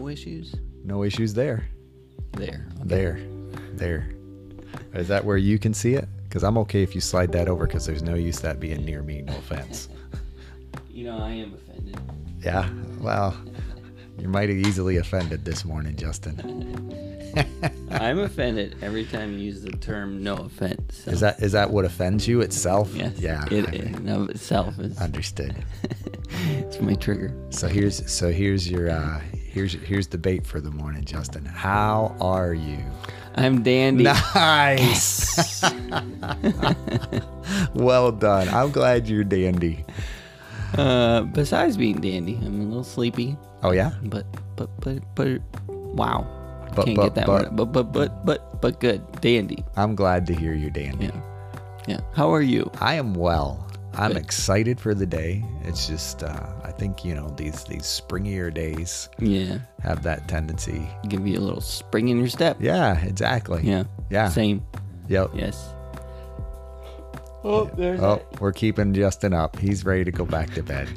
issues? No issues there. There. Okay. There. Is that where you can see it? Because I'm okay if you slide that over, because there's no use that being near me. No offense. I am offended. Yeah. Well, you're mighty easily offended this morning, Justin. I'm offended every time you use the term "no offense." So. Is that what offends you itself? Yes. Yeah. It in and of itself is. Understood. It's my trigger. So here's your here's the bait for the morning, Justin. How are you? I'm dandy. Nice. Well done. I'm glad you're dandy. Besides being dandy, I'm a little sleepy. Oh yeah. But wow. But Can't get that word. But good. Dandy. I'm glad to hear you're dandy. Yeah. How are you? I am well. I'm Good. excited for the day. It's just I think these springier days have that tendency. Give you a little spring in your step. Yeah, exactly. Yeah. Same. Yep. Yes. Oh, there's we're keeping Justin up. He's ready to go back to bed.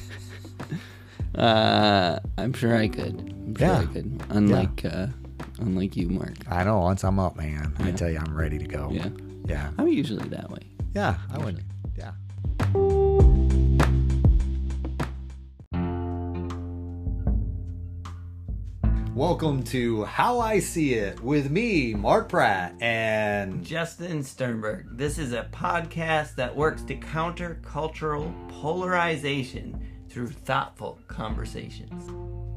I'm sure I could. I could. Unlike you, Mark. I know. Once I'm up, man, I tell you, I'm ready to go. Yeah. I'm usually that way. Yeah, I would. Yeah. Welcome to How I See It with me, Mark Pratt, and Justin Sternberg. This is a podcast that works to counter cultural polarization through thoughtful conversations.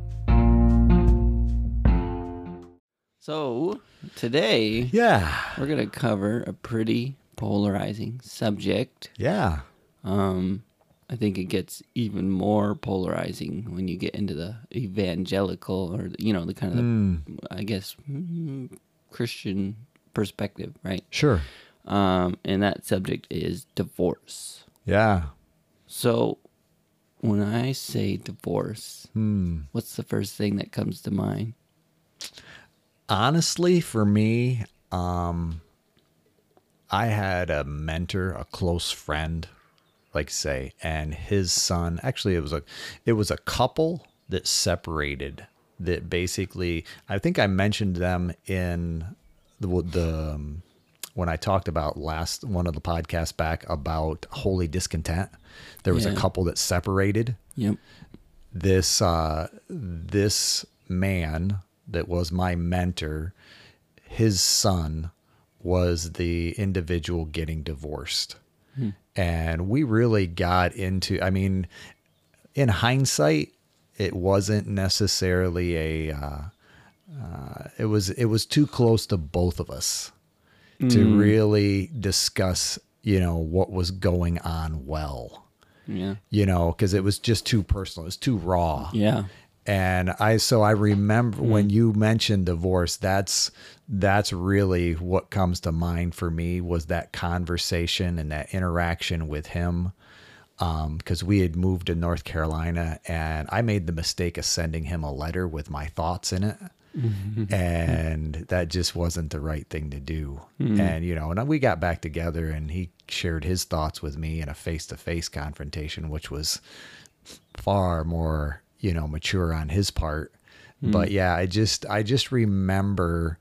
So, today, we're going to cover a pretty polarizing subject. Yeah. I think it gets even more polarizing when you get into the evangelical or, the kind of, I guess, Christian perspective, right? Sure. And that subject is divorce. Yeah. So when I say divorce, what's the first thing that comes to mind? Honestly, for me, I had a mentor, a close friend, and his son, actually it was a couple that separated, that basically, I think I mentioned them in the when I talked about one of the podcasts back about holy discontent. There was a couple that separated. Yep. This man that was my mentor, his son was the individual getting divorced. And we really got into, in hindsight, it wasn't necessarily it was too close to both of us to really discuss, what was going on well. Yeah. Because it was just too personal. It was too raw. Yeah. And I remember when you mentioned divorce, that's really what comes to mind for me, was that conversation and that interaction with him. Because we had moved to North Carolina, and I made the mistake of sending him a letter with my thoughts in it. And that just wasn't the right thing to do. And, and we got back together, and he shared his thoughts with me in a face-to-face confrontation, which was far more, mature on his part. But yeah, I just remember,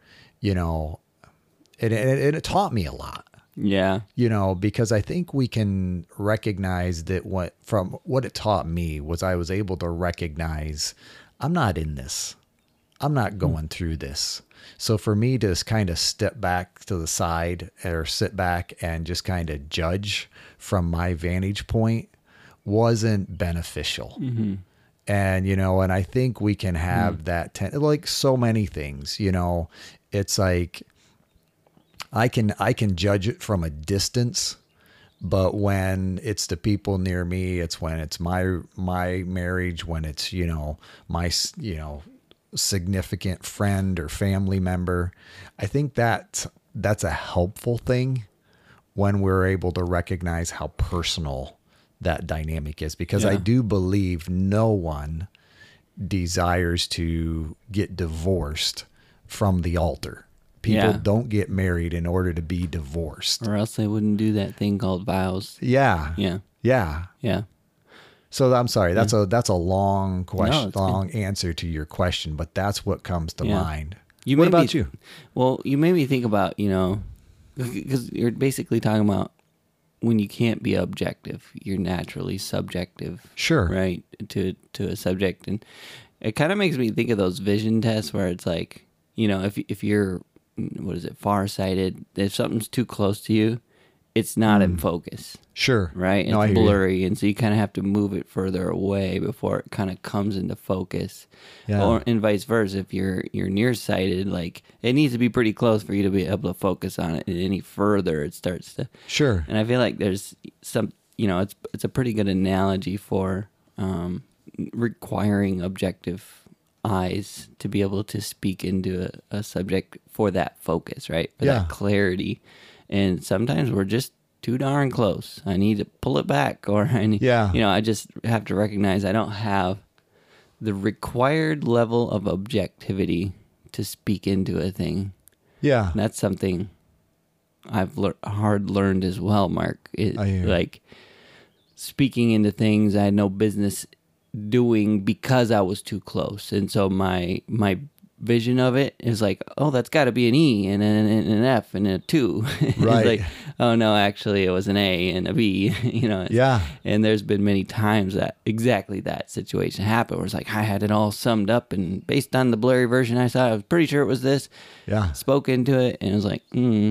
it taught me a lot. Yeah. Because I think we can recognize that what it taught me was I was able to recognize I'm not in this. I'm not going through this. So for me to kind of step back to the side or sit back and just kind of judge from my vantage point wasn't beneficial. And, and I think we can have that, like so many things, it's like, I can judge it from a distance, but when it's the people near me, it's when it's my marriage, when it's, my, significant friend or family member. I think that's a helpful thing when we're able to recognize how personal that dynamic is, because I do believe no one desires to get divorced from the altar. People don't get married in order to be divorced, or else they wouldn't do that thing called vows. Yeah. So I'm sorry, that's a long question, No, it's long answer to your question, but that's what comes to Yeah. mind. You What made me- about you? Well, you made me think about, because you're basically talking about when you can't be objective, you're naturally subjective. Sure. Right? To a subject. And it kind of makes me think of those vision tests where it's like, if you're, what is it, farsighted, if something's too close to you, it's not in focus. Sure. Right? No, I It's hear you. blurry. And so you kind of have to move it further away before it kind of comes into focus. Yeah. Or and vice versa. If you're nearsighted, like it needs to be pretty close for you to be able to focus on it. And any further, it starts to. Sure. And I feel like there's some, it's a pretty good analogy for requiring objective eyes to be able to speak into a subject for that focus, right? For Yeah. that clarity. And sometimes we're just too darn close. I need to pull it back, or I need, Yeah. I just have to recognize I don't have the required level of objectivity to speak into a thing. Yeah. And that's something I've hard learned as well, Mark. I hear. Like speaking into things I had no business doing because I was too close. And so my vision of it is like, oh, that's got to be an E and an F and a 2. It's Right. like, oh no, actually it was an A and a B. Yeah. And there's been many times that exactly that situation happened where it's like I had it all summed up, and based on the blurry version I saw, I was pretty sure it was this. Yeah. Spoke into it, and it was like,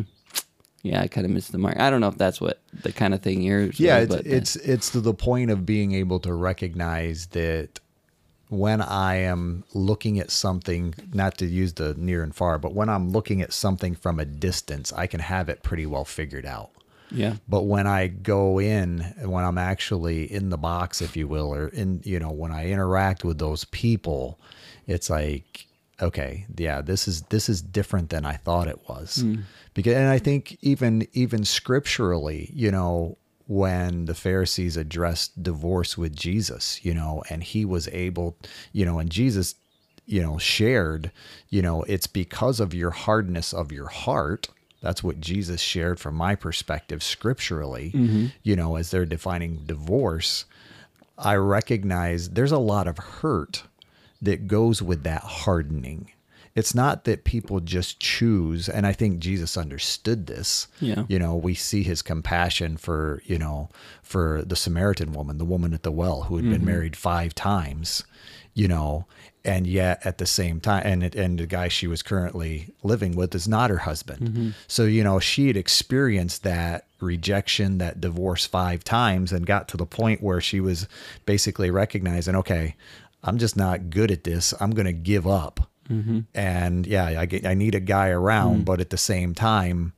yeah, I kind of missed the mark. I don't know if that's what the kind of thing yours Yeah, was, but it's to the point of being able to recognize that when I am looking at something, not to use the near and far, but when I'm looking at something from a distance, I can have it pretty well figured out. yeah. But when I go in, when I'm actually in the box, if you will, or when I interact with those people, it's like, okay, yeah, this is different than I thought it was. And I think even scripturally, when the Pharisees addressed divorce with Jesus, and he was able, and Jesus, shared, it's because of your hardness of your heart. That's what Jesus shared from my perspective scripturally, as they're defining divorce. I recognize there's a lot of hurt that goes with that hardening. It's not that people just choose, and I think Jesus understood this. Yeah. We see his compassion for the Samaritan woman, the woman at the well who had been married 5 times, and yet at the same time, and the guy she was currently living with is not her husband. So, she had experienced that rejection, that divorce 5 times, and got to the point where she was basically recognizing, okay, I'm just not good at this. I'm going to give up. And yeah, I need a guy around, but at the same time,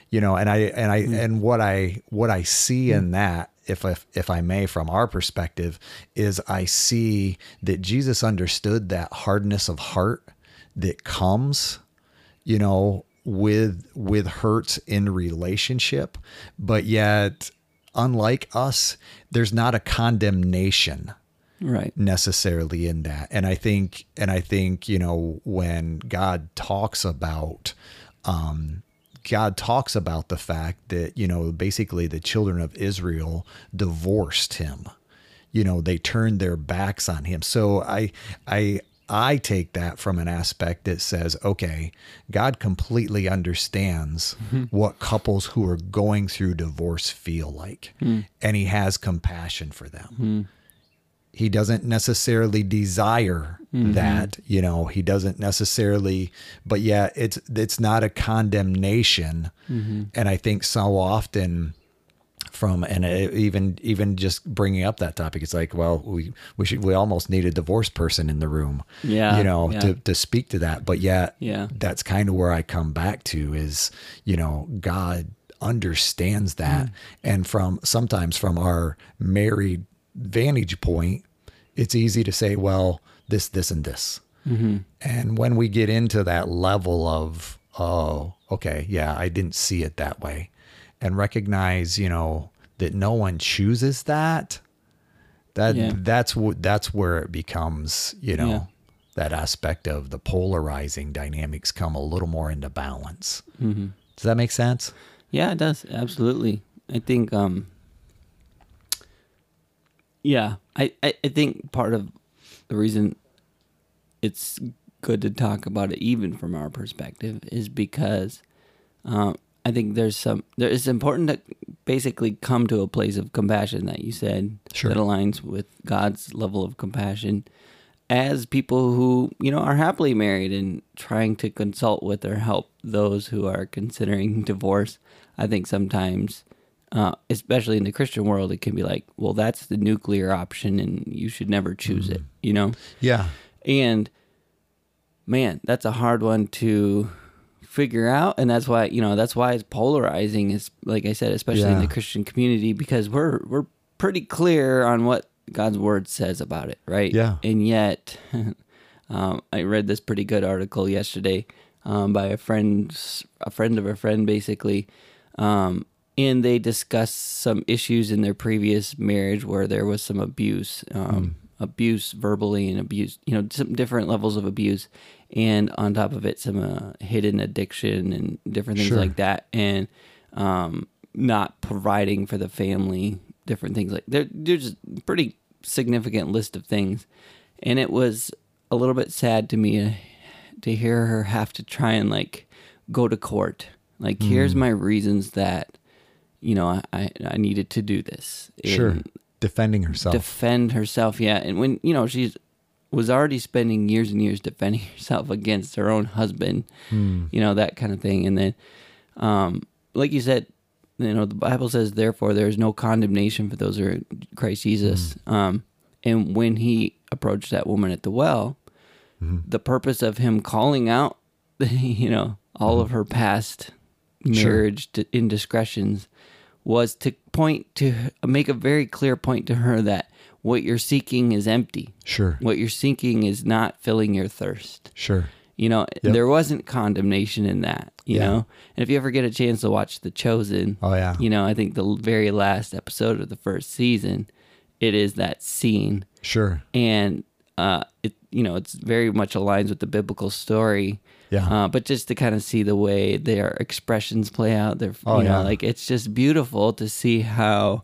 and what I see in that, if I may, from our perspective, is I see that Jesus understood that hardness of heart that comes, with hurts in relationship, but yet, unlike us, there's not a condemnation Right. necessarily in that. And I think, when God talks about the fact that, basically the children of Israel divorced him, they turned their backs on him. So I take that from an aspect that says, okay, God completely understands what couples who are going through divorce feel like, and he has compassion for them. He doesn't necessarily desire that, he doesn't necessarily, but yeah, it's not a condemnation. And I think so often even just bringing up that topic, it's like, well, we almost need a divorced person in the room, Yeah, to speak to that. But yeah, that's kind of where I come back to is, God understands that. And sometimes from our married vantage point, it's easy to say, well, this, and this. And when we get into that level of, oh, okay, yeah, I didn't see it that way, and recognize, that no one chooses that, that's where it becomes, that aspect of the polarizing dynamics come a little more into balance. Does that make sense? Yeah, it does. Absolutely. I think, Yeah, I think part of the reason it's good to talk about it, even from our perspective, is because I think it's important to basically come to a place of compassion that you said Sure. that aligns with God's level of compassion as people who, are happily married and trying to consult with or help those who are considering divorce. I think sometimes, especially in the Christian world, it can be like, well, that's the nuclear option and you should never choose it, Yeah. And man, that's a hard one to figure out, and that's why it's polarizing, is like I said, especially in the Christian community, because we're pretty clear on what God's word says about it, right? Yeah. And yet I read this pretty good article yesterday by a friend of a friend, basically, and they discussed some issues in their previous marriage where there was some abuse, abuse verbally, and abuse, some different levels of abuse, and on top of it, some hidden addiction and different things like that, and not providing for the family, different things like there's a pretty significant list of things, and it was a little bit sad to me to hear her have to try and like go to court, like here's my reasons that I needed to do this. And defend herself. Yeah. And when she's was already spending years and years defending herself against her own husband, that kind of thing. And then like you said, the Bible says, therefore there is no condemnation for those who are in Christ Jesus. And when he approached that woman at the well, the purpose of him calling out all of her past marriage indiscretions was to make a very clear point to her that what you're seeking is empty. Sure. What you're seeking is not filling your thirst. Sure. There wasn't condemnation in that, you know? And if you ever get a chance to watch The Chosen, I think the very last episode of the first season, it is that scene. Sure. And it's very much aligns with the biblical story. Yeah. But just to kind of see the way their expressions play out, like it's just beautiful to see how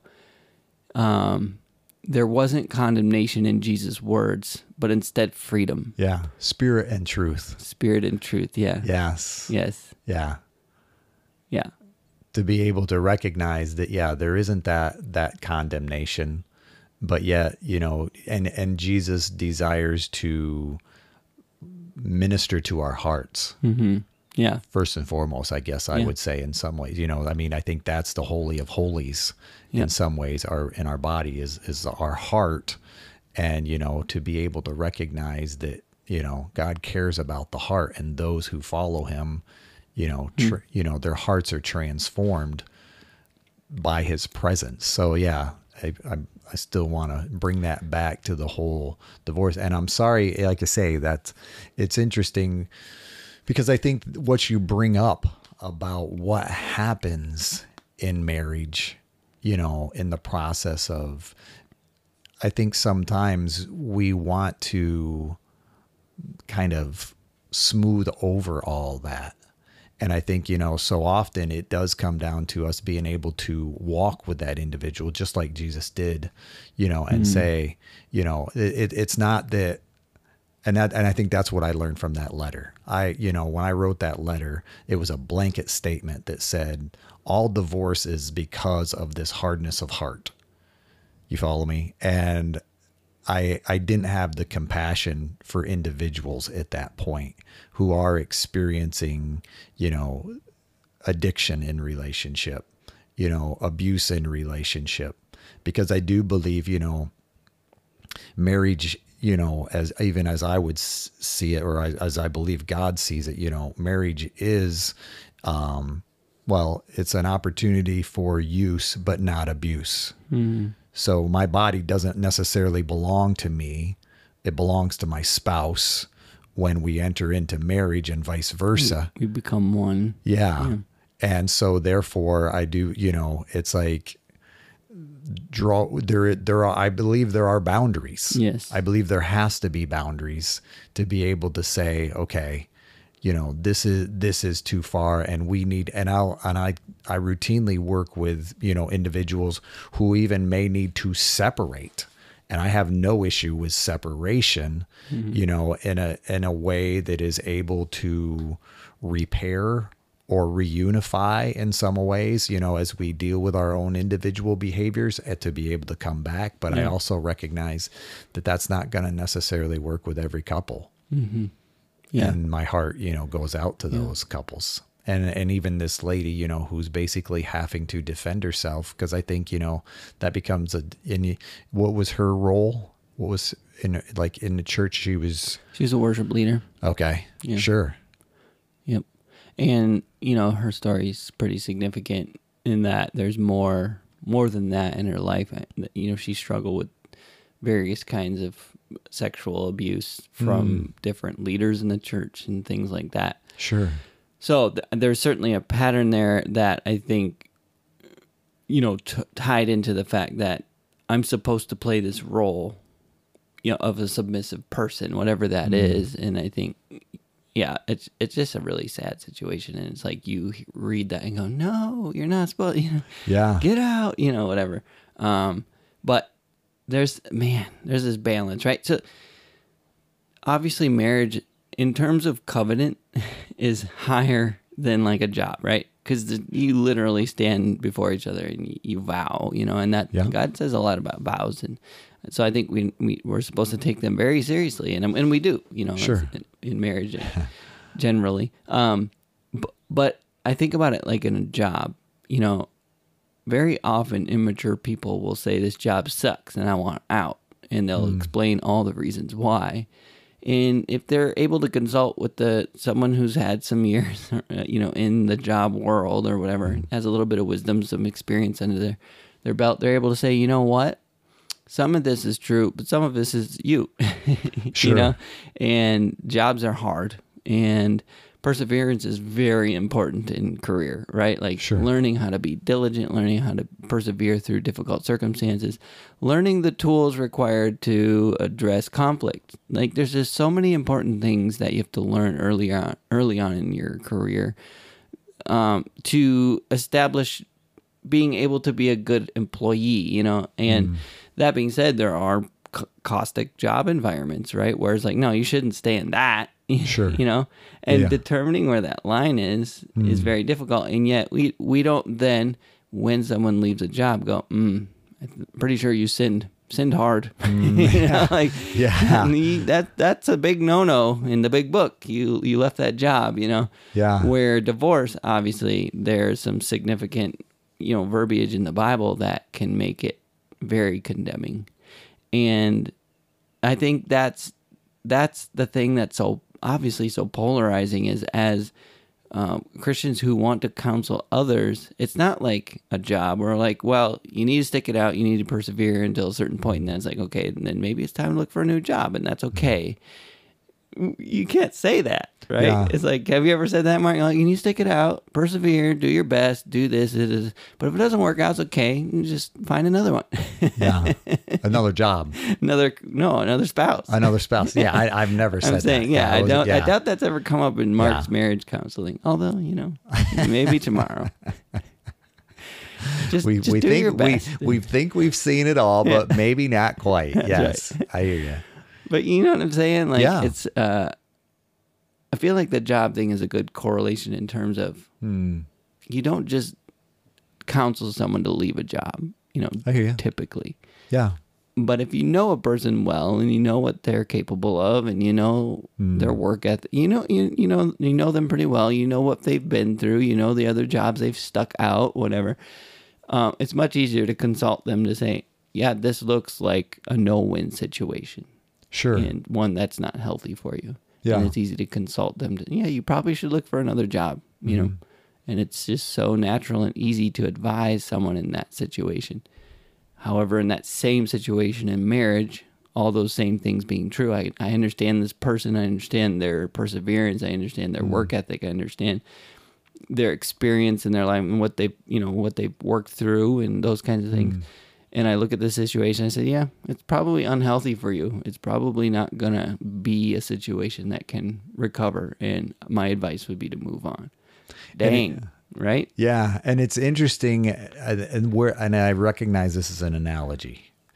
there wasn't condemnation in Jesus' words, but instead freedom. Yeah. Spirit and truth. Yeah. Yes. Yeah. Yeah. To be able to recognize that, there isn't that condemnation, but yet, and Jesus desires to minister to our hearts. Mm-hmm. Yeah. First and foremost, I guess I would say, in some ways, I think that's the holy of holies in some ways. In our body is our heart. And, to be able to recognize that, God cares about the heart, and those who follow him, their hearts are transformed by his presence. So I still want to bring that back to the whole divorce. And I'm sorry, like I say, that it's interesting because I think what you bring up about what happens in marriage, in the process of, I think sometimes we want to kind of smooth over all that. And I think, so often it does come down to us being able to walk with that individual, just like Jesus did, and say, it's not that, and I think that's what I learned from that letter. When I wrote that letter, it was a blanket statement that said, all divorce is because of this hardness of heart. You follow me? And I didn't have the compassion for individuals at that point who are experiencing, addiction in relationship, abuse in relationship, because I do believe, marriage, as I would see it, or as I believe God sees it, marriage is, it's an opportunity for use, but not abuse. Mm-hmm. So my body doesn't necessarily belong to me. It belongs to my spouse when we enter into marriage, and vice versa. We become one. Yeah. And so therefore I do, it's like I believe there are boundaries. Yes. I believe there has to be boundaries to be able to say, okay, this is too far, and we need, and I routinely work with, individuals who even may need to separate And I have no issue with separation, you know, in a way that is able to repair or reunify in some ways, you know, as we deal with our own individual behaviors, and to be able to come back. But I also recognize that that's not going to necessarily work with every couple. Yeah. And my heart, you know, goes out to those couples. And even this lady, you know, who's basically having to defend herself, because I think, you know, that becomes what was her role? What was in the church? She was a worship leader. Okay. Yeah. Sure. Yep. And, you know, her story's pretty significant in that there's more than that in her life. You know, she struggled with various kinds of sexual abuse from different leaders in the church and things like that. Sure. So there's certainly a pattern there that I think, you know, tied into the fact that I'm supposed to play this role, you know, of a submissive person, whatever that is. And I think, yeah, it's just a really sad situation. And it's like you read that and go, no, you're not supposed, you know, get out, you know, whatever. But there's this balance, right? So obviously marriage, in terms of covenant, is higher than like a job, right? Because you literally stand before each other and you vow, you know, and that God says a lot about vows, and so I think we're supposed to take them very seriously, and we do, you know, in marriage generally. But I think about it like in a job, you know, very often immature people will say this job sucks and I want out, and they'll explain all the reasons why. And if they're able to consult with someone who's had some years, you know, in the job world or whatever, has a little bit of wisdom, some experience under their belt, they're able to say, you know what, some of this is true, but some of this is you, you know, and jobs are hard, and perseverance is very important in career, right? Like learning how to be diligent, learning how to persevere through difficult circumstances, learning the tools required to address conflict. Like there's just so many important things that you have to learn early on in your career to establish being able to be a good employee, you know? And that being said, there are caustic job environments, right? Where it's like, no, you shouldn't stay in that. You know, and determining where that line is very difficult. And yet we don't then, when someone leaves a job, go, I'm pretty sure you sinned hard. You know, like, that's a big no-no in the big book. You left that job, you know. Where divorce, obviously, there's some significant, you know, verbiage in the Bible that can make it very condemning. And I think that's the thing that's so obviously so polarizing, is as Christians who want to counsel others, it's not like a job where like, well, you need to stick it out, you need to persevere until a certain point, and then it's like, okay, and then maybe it's time to look for a new job, and that's okay. You can't say that, right? It's like, have you ever said that, Mark? Like, you need to stick it out, persevere, do your best, do this, but if it doesn't work out, it's okay. You just find another one. Another job. Another spouse. Another spouse. Yeah, I've never said that. I doubt that's ever come up in Mark's marriage counseling. Although, you know, maybe tomorrow. Just do your best. We think we've seen it all, but maybe not quite. Yes, right. I hear you. But you know what I'm saying? Like, it's, I feel like the job thing is a good correlation in terms of you don't just counsel someone to leave a job, you know, I hear you. Typically. Yeah. But if you know a person well and you know what they're capable of and you know their work ethic, you know them pretty well, you know what they've been through, you know the other jobs they've stuck out, whatever. It's much easier to consult them to say, yeah, this looks like a no-win situation. Sure. And one that's not healthy for you. Yeah. And it's easy to consult them to, you probably should look for another job, you know. And it's just so natural and easy to advise someone in that situation. However, in that same situation in marriage, all those same things being true, I understand this person, I understand their perseverance, I understand their work ethic, I understand their experience in their life and what they've worked through and those kinds of things. And I look at this situation, I say, yeah, it's probably unhealthy for you. It's probably not going to be a situation that can recover. And my advice would be to move on. Dang, right? Yeah. And it's interesting. And I recognize this is an analogy.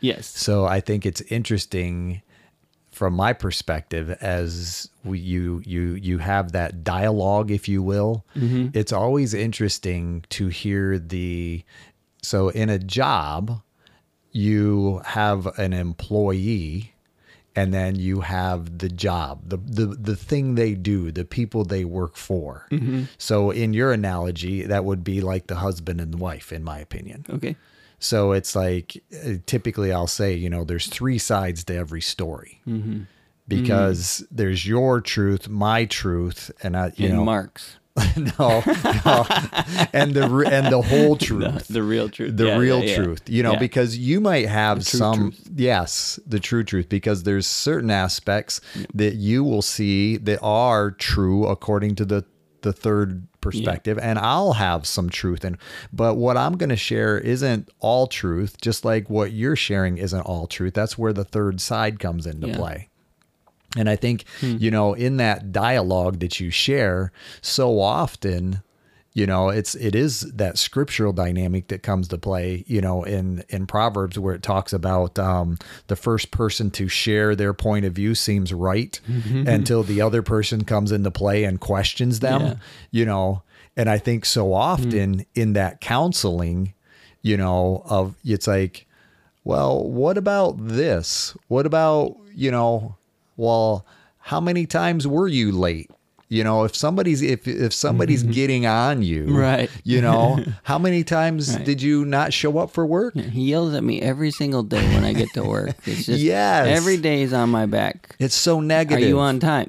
Yes. So I think it's interesting from my perspective as you have that dialogue, if you will. It's always interesting to hear so in a job, you have an employee and then you have the job, the thing they do, the people they work for. So in your analogy, that would be like the husband and wife, in my opinion. Okay. So it's like, typically I'll say, there's three sides to every story, because there's your truth, my truth, and Mark's. no, and the whole truth, the real truth, the real truth, Yeah. because you might have truth. yes, the true truth, because there's certain aspects that you will see that are true according to the third perspective, and I'll have some truth but what I'm going to share isn't all truth, just like what you're sharing isn't all truth. That's where the third side comes into play. And I think, in that dialogue that you share so often, it is that scriptural dynamic that comes to play, in Proverbs, where it talks about the first person to share their point of view seems right until the other person comes into play and questions them, and I think so often in that counseling, it's like, well, what about this? What about, well, how many times were you late? If somebody's getting on you, right? How many times did you not show up for work? He yells at me every single day when I get to work. It's just yes. Every day is on my back. It's so negative. Are you on time?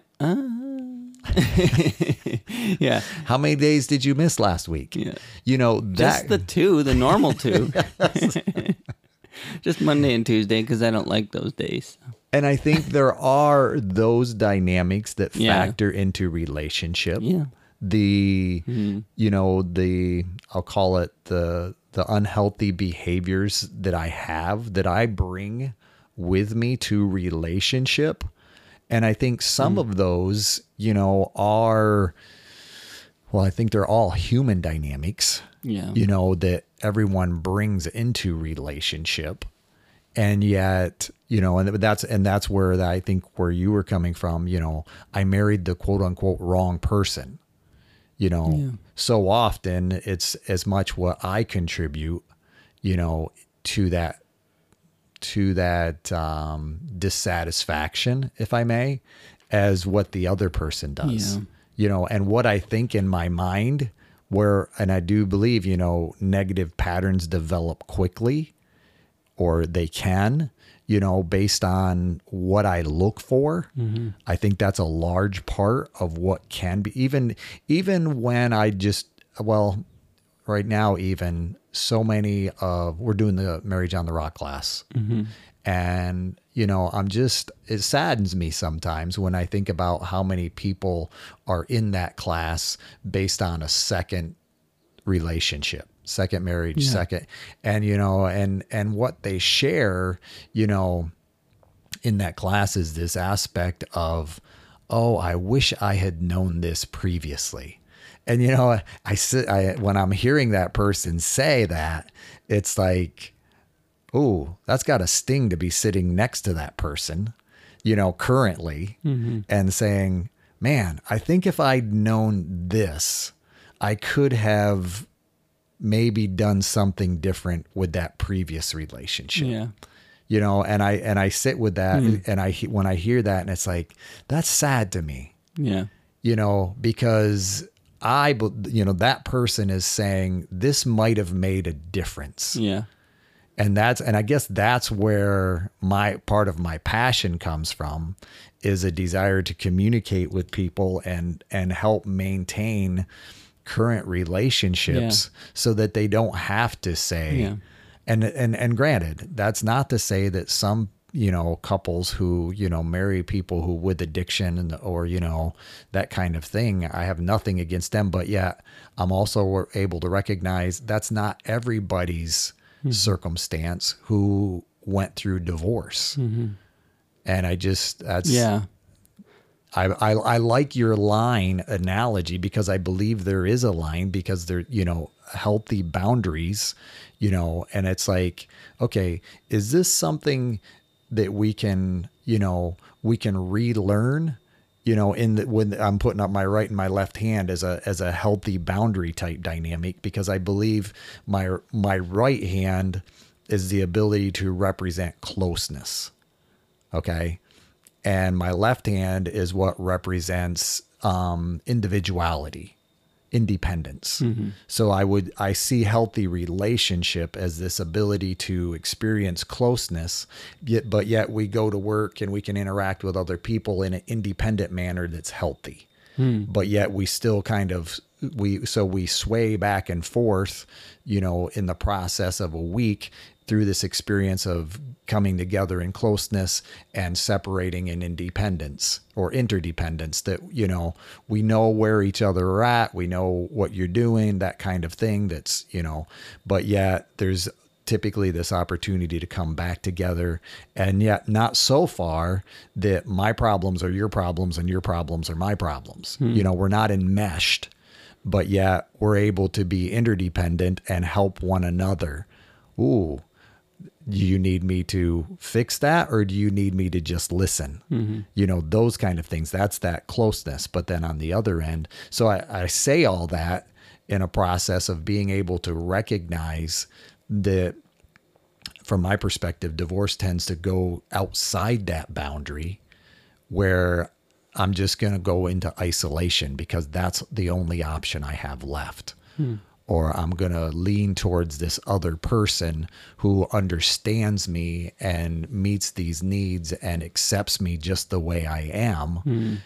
Yeah. How many days did you miss last week? Yeah. That just the normal two. Just Monday and Tuesday, because I don't like those days. And I think there are those dynamics that factor into relationship. Yeah. I'll call it the unhealthy behaviors that I bring with me to relationship. And I think some of those, I think they're all human dynamics, that everyone brings into relationship. And yet, and that's where I think where you were coming from, I married the quote unquote wrong person, so often it's as much what I contribute, to that dissatisfaction, if I may, as what the other person does, and what I think in my mind and I do believe, negative patterns develop quickly, or they can, based on what I look for. I think that's a large part of what can be, even when right now, even so many we're doing the Marriage on the Rock class. And, it saddens me sometimes when I think about how many people are in that class based on a second relationship, second marriage, second, and, and what they share, in that class is this aspect of, oh, I wish I had known this previously. And, when I'm hearing that person say that, it's like, ooh, that's got a sting to be sitting next to that person, currently, and saying, man, I think if I'd known this, I could have maybe done something different with that previous relationship. Yeah. And I sit with that and when I hear that, and it's like, that's sad to me. Yeah. Because that person is saying this might have made a difference. Yeah. And I guess that's where part of my passion comes from, is a desire to communicate with people and help maintain current relationships so that they don't have to say, and granted, that's not to say that some, couples who, marry people who with addiction or, that kind of thing, I have nothing against them, but yet I'm also able to recognize that's not everybody's circumstance who went through divorce. And I like your line analogy because I believe there is a line because there, healthy boundaries, and it's like, okay, is this something that we can relearn, when I'm putting up my right and my left hand as a healthy boundary type dynamic, because I believe my right hand is the ability to represent closeness. Okay. And my left hand is what represents individuality, independence. Mm-hmm. So I see healthy relationship as this ability to experience closeness, but yet we go to work and we can interact with other people in an independent manner that's healthy. But yet we still we sway back and forth, in the process of a week through this experience of coming together in closeness and separating in independence or interdependence, that, we know where each other are at. We know what you're doing, that kind of thing. That's, but yet there's typically this opportunity to come back together, and yet not so far that my problems are your problems and your problems are my problems. We're not enmeshed, but yet we're able to be interdependent and help one another. Ooh, do you need me to fix that, or do you need me to just listen? Mm-hmm. Those kind of things. That's that closeness. But then on the other end, so I say all that in a process of being able to recognize that, from my perspective, divorce tends to go outside that boundary where I'm just going to go into isolation because that's the only option I have left. Or I'm going to lean towards this other person who understands me and meets these needs and accepts me just the way I am,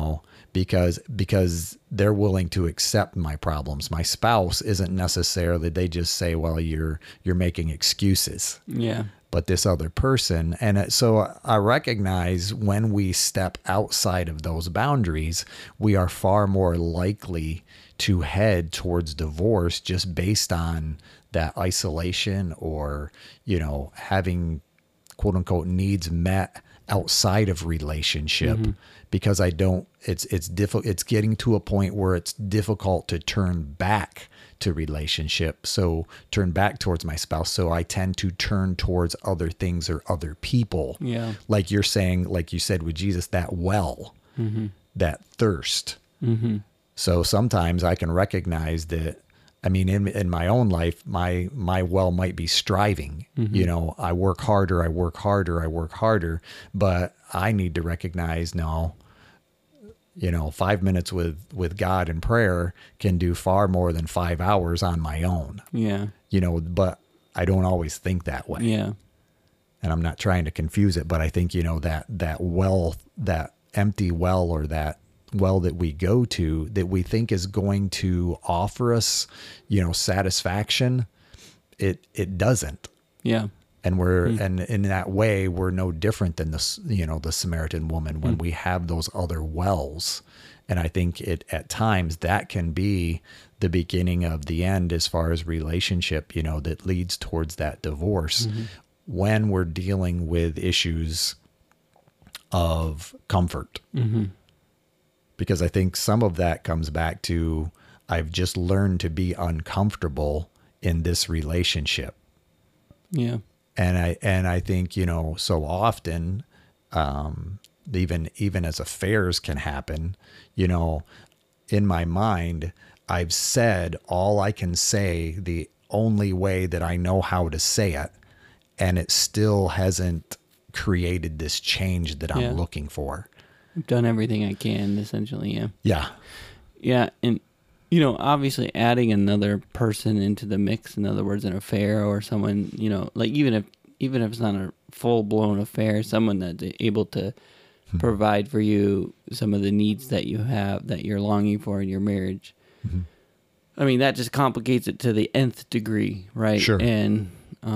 because they're willing to accept my problems. My spouse isn't necessarily, they just say, well, you're making excuses. Yeah. But this other person. And so I recognize when we step outside of those boundaries, we are far more likely to head towards divorce just based on that isolation or, having quote unquote needs met outside of relationship. Because it's difficult. It's getting to a point where it's difficult to turn back to relationship. So turn back towards my spouse. So I tend to turn towards other things or other people. Yeah. Like you're saying, like you said with Jesus, that well, that thirst. So sometimes I can recognize that, in my own life, my well might be striving. I work harder, but I need to recognize, no, 5 minutes with God in prayer can do far more than 5 hours on my own. Yeah. But I don't always think that way. Yeah. And I'm not trying to confuse it, but I think, that well, that empty well, or that well that we go to that we think is going to offer us, satisfaction, it doesn't. Yeah. And and in that way, we're no different than the Samaritan woman when we have those other wells. And I think at times that can be the beginning of the end as far as relationship, that leads towards that divorce when we're dealing with issues of comfort. Because I think some of that comes back to, I've just learned to be uncomfortable in this relationship. Yeah. And I think, so often, even as affairs can happen, in my mind, I've said all I can say the only way that I know how to say it, and it still hasn't created this change that I'm looking for. I've done everything I can, essentially. Yeah. Yeah. Yeah. And, obviously adding another person into the mix, in other words, an affair or someone, like even if it's not a full blown affair, someone that's able to provide for you some of the needs that you have, that you're longing for in your marriage. That just complicates it to the nth degree, right? Sure. And,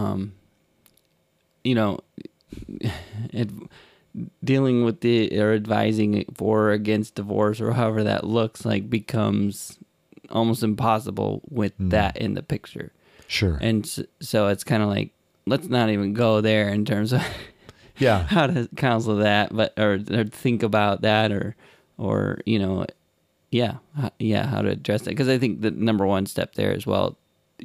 dealing with or advising for or against divorce, or however that looks like, becomes almost impossible with that in the picture. Sure. And so it's kind of like, let's not even go there in terms of how to counsel that, or think about that, or or, you know, yeah, how to address that. Because I think the number one step there as well,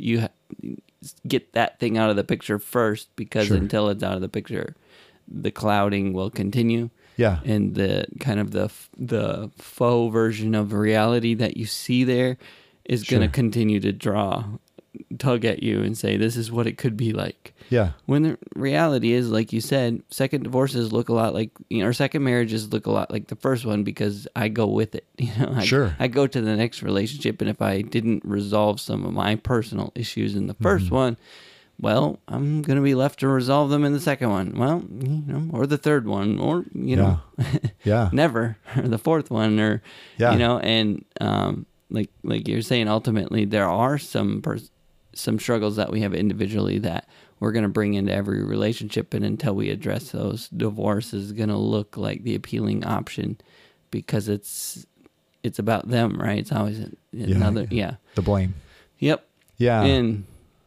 get that thing out of the picture first, because Sure. until it's out of the picture, the clouding will continue. Yeah. And the kind of the faux version of reality that you see there is going to Sure. continue to tug at you and say, this is what it could be like. Yeah. When the reality is, like you said, second divorces look a lot like, you know, or second marriages look a lot like the first one, because I go with it. You know, Sure. I go to the next relationship, and if I didn't resolve some of my personal issues in the first one, well, I'm going to be left to resolve them in the second one. Well, you know, or the third one, or, you know, Yeah. never, or the fourth one, or, Yeah. you know, and like you're saying, ultimately there are some struggles that we have individually that we're going to bring into every relationship, and until we address those, divorce is going to look like the appealing option, because it's about them, right? It's always another, The blame. Yep. Yeah. And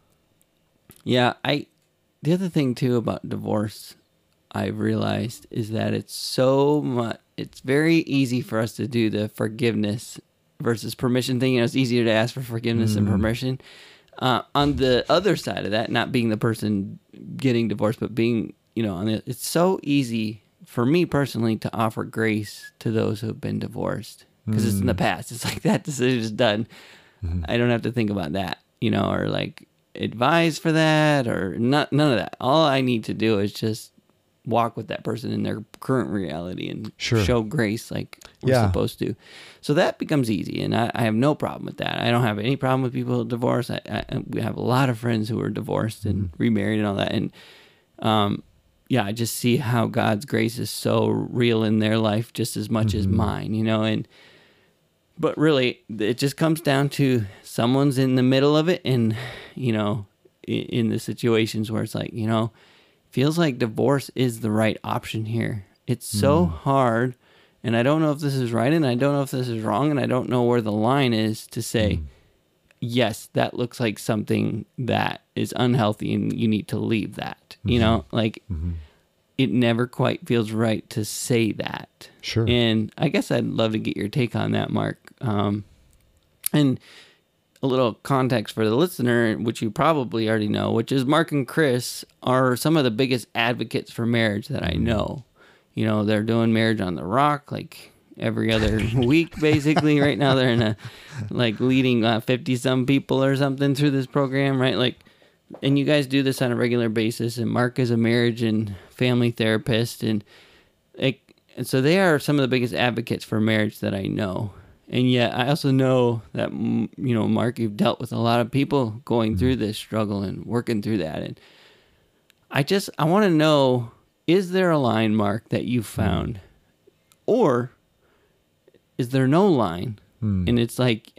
yeah, the other thing too about divorce I've realized is that it's very easy for us to do the forgiveness versus permission thing. You know, it's easier to ask for forgiveness than permission. On the other side of that, not being the person getting divorced, but being, you know, it's so easy for me personally to offer grace to those who have been divorced, because it's in the past. It's like, that decision is done. I don't have to think about that, you know, or like advise for that, or none of that. All I need to do is just walk with that person in their current reality and show grace like we're supposed to. So that becomes easy, and I have no problem with that. I don't have any problem with people divorced. We have a lot of friends who are divorced and remarried and all that. And I just see how God's grace is so real in their life just as much as mine, you know. But really, it just comes down to someone's in the middle of it, and, you know, in the situations where it's like, you know, feels like divorce is the right option here. It's so hard, and I don't know if this is right, and I don't know if this is wrong, and I don't know where the line is to say, yes, that looks like something that is unhealthy, and you need to leave that. You know, like, it never quite feels right to say that. Sure. And I guess I'd love to get your take on that, Mark. And a little context for the listener, which you probably already know, which is Mark and Chris are some of the biggest advocates for marriage that I know. You know, they're doing Marriage on the Rock like every other week, basically. Right now they're in a, like, leading 50-some people or something through this program, right? Like, and you guys do this on a regular basis, and Mark is a marriage and family therapist, and so they are some of the biggest advocates for marriage that I know. And yet I also know that, you know, Mark, you've dealt with a lot of people going through this struggle and working through that. And I want to know, is there a line, Mark, that you found? Or is there no line? And it's like,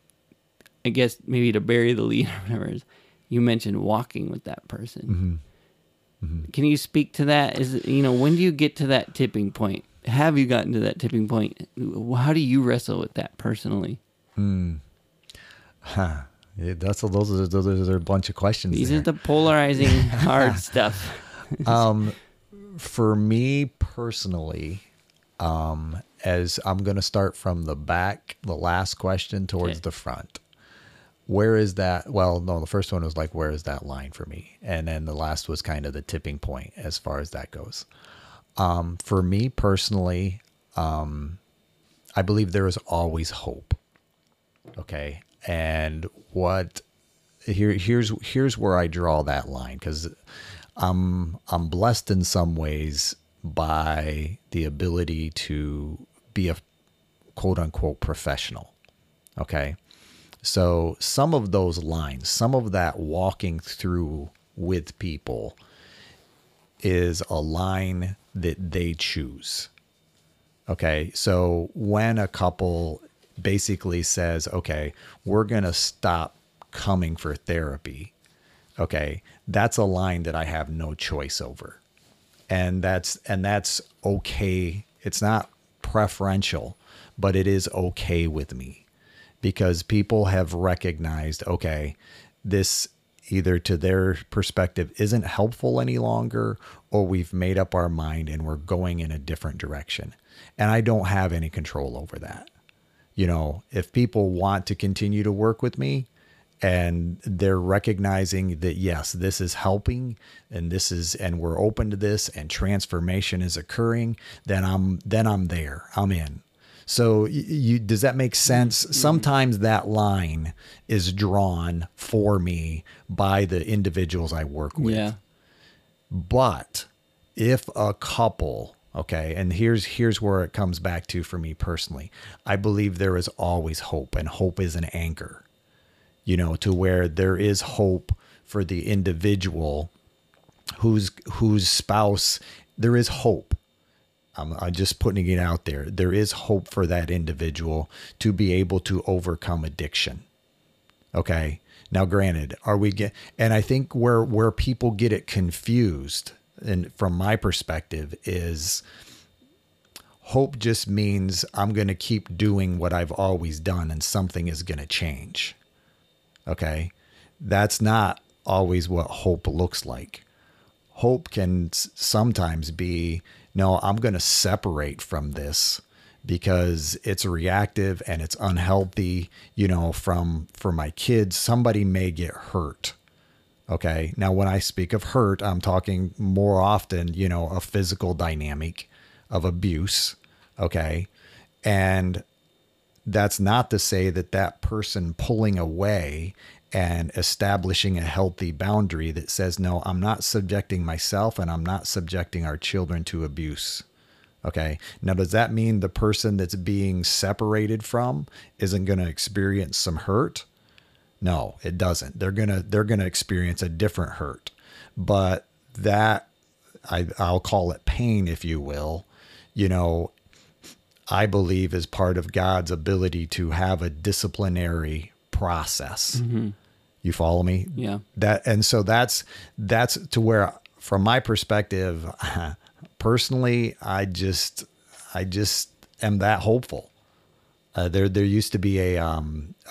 I guess maybe to bury the lead or whatever, you mentioned walking with that person. Can you speak to that? Is it, you know, when do you get to that tipping point? Have you gotten to that tipping point? How do you wrestle with that personally? Yeah, those are a bunch of questions. These there. are the polarizing, hard stuff. For me personally, as I'm going to start from the back, the last question towards the front. Where is that? Well, no, the first one was like, where is that line for me? And then the last was kind of the tipping point as far as that goes. For me personally, I believe there is always hope. Okay. And here's where I draw that line, because I'm blessed in some ways by the ability to be a quote unquote professional. Okay. So some of those lines, some of that walking through with people is a line that they choose. Okay. So when a couple basically says, okay, we're going to stop coming for therapy. Okay. That's a line that I have no choice over. And that's okay. It's not preferential, but it is okay with me, because people have recognized, okay, this either to their perspective isn't helpful any longer, or we've made up our mind and we're going in a different direction. And I don't have any control over that. You know, if people want to continue to work with me and they're recognizing that, yes, this is helping and we're open to this and transformation is occurring, then I'm there. I'm in. So does that make sense? Mm-hmm. Sometimes that line is drawn for me by the individuals I work with. Yeah. But if a couple, okay, and here's where it comes back to for me personally. I believe there is always hope, and hope is an anchor, you know, to where there is hope for the individual whose spouse, there is hope. I'm just putting it out there. There is hope for that individual to be able to overcome addiction. Okay. Now, granted, and I think where people get it confused, and from my perspective, is hope just means I'm going to keep doing what I've always done and something is going to change. Okay. That's not always what hope looks like. Hope can sometimes be, no, I'm going to separate from this because it's reactive and it's unhealthy, you know, for my kids. Somebody may get hurt. Okay. Now, when I speak of hurt, I'm talking more often, you know, a physical dynamic of abuse. Okay. And that's not to say that person pulling away and establishing a healthy boundary that says, no, I'm not subjecting myself and I'm not subjecting our children to abuse. Okay. Now, does that mean the person that's being separated from isn't going to experience some hurt? No, it doesn't. They're going to experience a different hurt, but that I'll call it pain, if you will, you know, I believe is part of God's ability to have a disciplinary process. Mm-hmm. You follow me? Yeah. So that's to where, from my perspective, personally, I just am that hopeful. There used to be a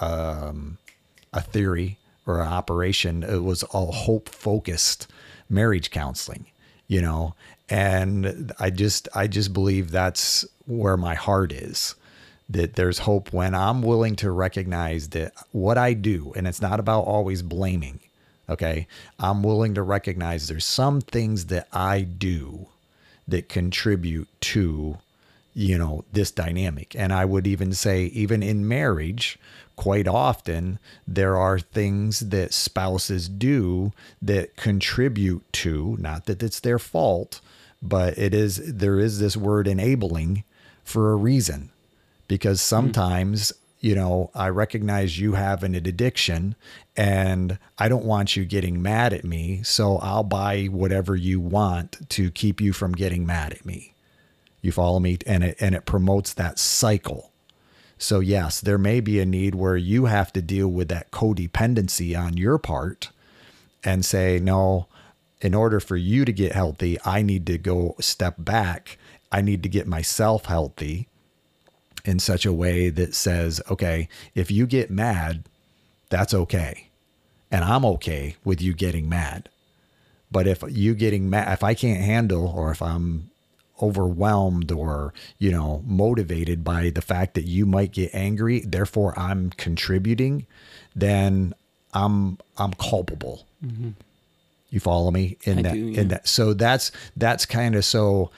theory or an operation. It was all hope focused marriage counseling, you know, and I just believe that's where my heart is. That there's hope when I'm willing to recognize that what I do, and it's not about always blaming. Okay. I'm willing to recognize there's some things that I do that contribute to, you know, this dynamic. And I would even say, even in marriage, quite often there are things that spouses do that contribute to, not that it's their fault, but there is this word enabling for a reason. Because sometimes, you know, I recognize you have an addiction and I don't want you getting mad at me. So I'll buy whatever you want to keep you from getting mad at me. You follow me? And it promotes that cycle. So yes, there may be a need where you have to deal with that codependency on your part and say, no, in order for you to get healthy, I need to go step back. I need to get myself healthy in such a way that says, okay, if you get mad, that's okay. And I'm okay with you getting mad. But if you getting mad, if I can't handle, or if I'm overwhelmed or, you know, motivated by the fact that you might get angry, therefore I'm contributing, then I'm culpable. Mm-hmm. You follow me in that? Yeah. In that. So that's kind of so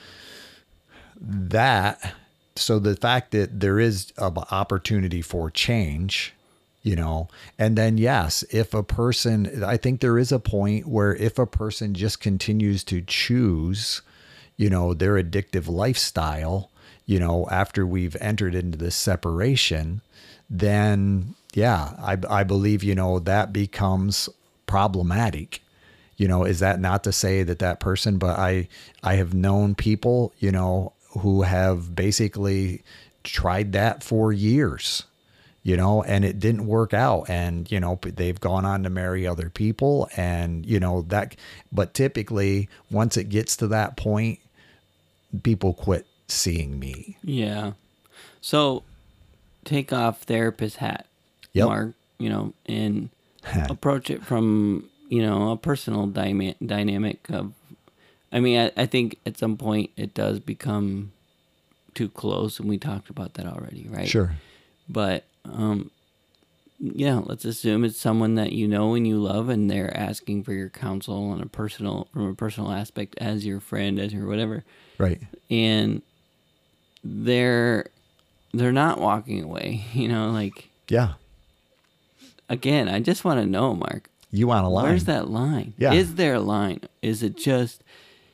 that. So the fact that there is an opportunity for change, you know, and then yes, if a person, I think there is a point where if a person just continues to choose, you know, their addictive lifestyle, you know, after we've entered into this separation, then yeah, I believe, you know, that becomes problematic. You know, is that not to say that person, but I have known people, you know, who have basically tried that for years, you know, and it didn't work out. And, you know, they've gone on to marry other people and, you know, but typically once it gets to that point, people quit seeing me. Yeah. So take off therapist hat, yep. Mark, you know, and approach it from a personal dynamic of, I mean, I think at some point it does become too close, and we talked about that already, right? Sure. But, let's assume it's someone that you know and you love, and they're asking for your counsel on from a personal aspect as your friend, as your whatever. Right. And they're not walking away, like, Yeah. again, I just want to know, Mark. You want a line. Where's that line? Yeah. Is there a line? Is it just,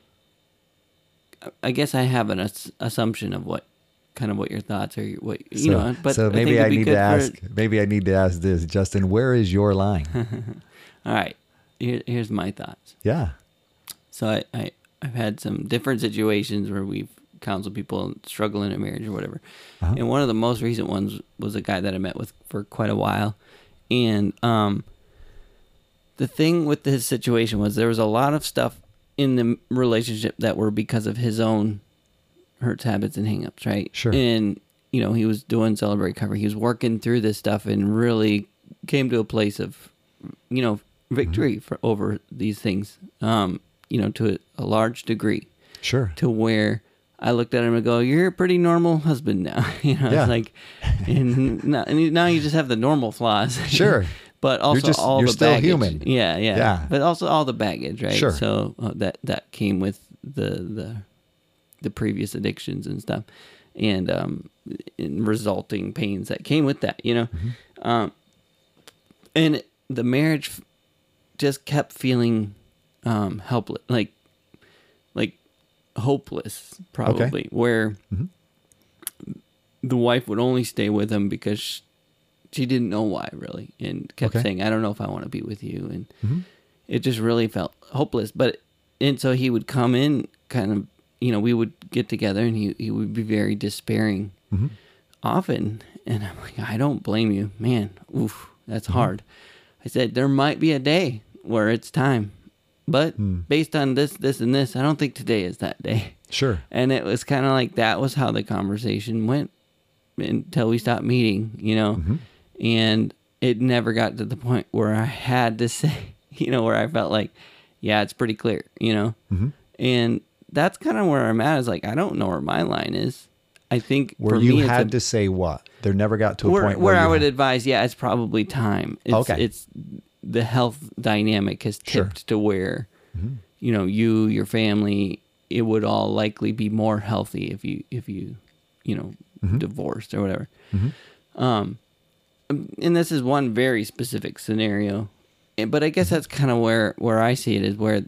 I guess I have an assumption of what your thoughts are, but so maybe I need to ask, this, Justin, where is your line? All right. Here's my thoughts. Yeah. So I've had some different situations where we've counseled people struggling in marriage or whatever. Uh-huh. And one of the most recent ones was a guy that I met with for quite a while. And the thing with his situation was there was a lot of stuff in the relationship that were because of his own hurts, habits, and hangups, right? Sure. And, he was doing Celebrate Recovery. He was working through this stuff and really came to a place of, victory over these things, to a large degree. Sure. To where I looked at him and go, "You're a pretty normal husband now." Yeah. It's like, and now you just have the normal flaws. Sure. But also all you're the still baggage. human. Yeah. But also all the baggage, right? Sure. So that came with the previous addictions and stuff, and resulting pains that came with that, and the marriage just kept feeling helpless, like hopeless, probably, Okay. where the wife would only stay with him because she didn't know why, really, and kept saying, "I don't know if I want to be with you," and it just really felt hopeless. And so he would come in kind of, we would get together, and he would be very despairing often, and I'm like, I don't blame you, man. Oof, that's hard. I said, there might be a day where it's time, but based on this, and this, I don't think today is that day. Sure. And it was kind of like that was how the conversation went until we stopped meeting, and it never got to the point where I had to say, where I felt like, yeah, it's pretty clear, and that's kind of where I'm at, is like, I don't know where my line is. I think where you had to say what? There never got to a point where I would advise, it's probably time. It's the health dynamic has tipped to where, your family, it would all likely be more healthy if you divorced or whatever. And this is one very specific scenario, but I guess that's kind of where I see it, is where